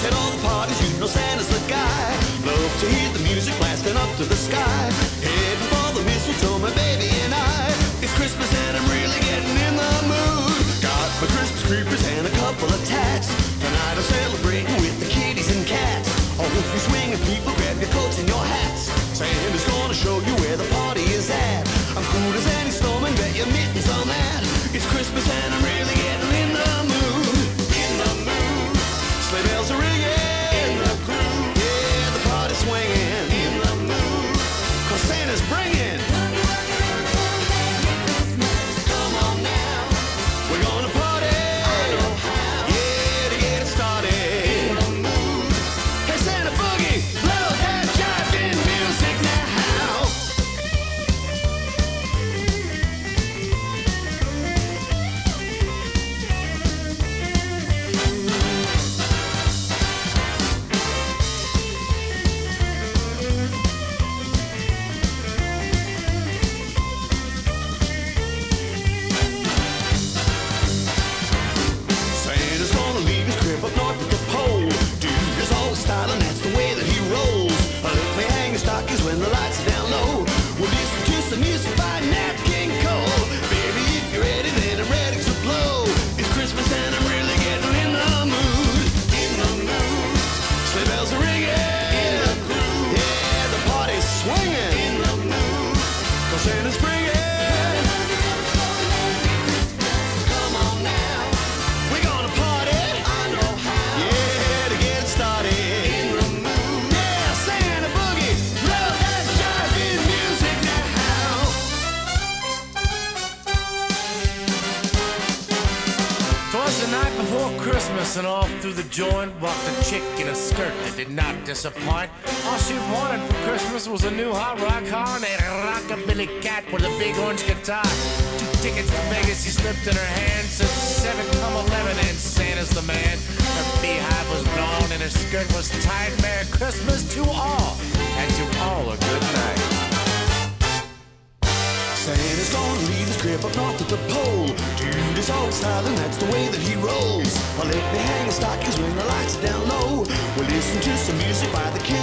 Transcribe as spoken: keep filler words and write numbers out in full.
At all the parties, you know Santa's the guy. Love to hear the music blasting up to the sky. Heading for the mistletoe, my baby and I. It's Christmas and I'm really getting in the mood. Got my Christmas creepers and a couple of tats. Tonight I'm celebrating with the kitties and cats. Oh, if you're swinging people, grab your coats and your hats. Santa's gonna show you where the party is at. I'm cool as any snowman, bet your mittens on that. It's Christmas and I'm really getting in the mood. In the mood. Sleigh bells are ringing. In the groove. Yeah, the party's swinging. In the mood. 'Cause Santa's bringing. Come on now. We're gonna party. I know how. Yeah, to get it started. In the mood. Hey Santa Boogie, blow that jiving music now. Santa's gonna leave his crib up north at the pole. Dude is always styling, that's the way that he rolls. Let me hang his stockings when the lights are down low. We'll listen to some music by Nat King Cole. Baby, if you're ready, then I'm ready to blow. It's Christmas and I'm really getting in the mood. In the mood. Sleigh bells are ringing. In the groove. Yeah, the party's swinging. In the mood. 'Cause Santa's bringing. Come on now. We're gonna party. I know how. Yeah, to get it started. In the mood. Yeah, Santa Boogie, blow that jiving music now. Twas the night before Christmas, and all through the joint walked a chick in a skirt that did not disappoint. All she wanted for Christmas was a new hot rock car and a rockabilly cat with a big orange guitar. Two tickets to Vegas she slipped in her hand, said seven come eleven, and Santa's the man. Her beehive was blown and her skirt was tight. Merry Christmas to all, and to all a good night. Santa's gonna leave his crib up north at the pole. Dude is always styling, that's the way that he rolls. I'll let me hang the stockings when the lights are down low. We'll listen to some music by the kids.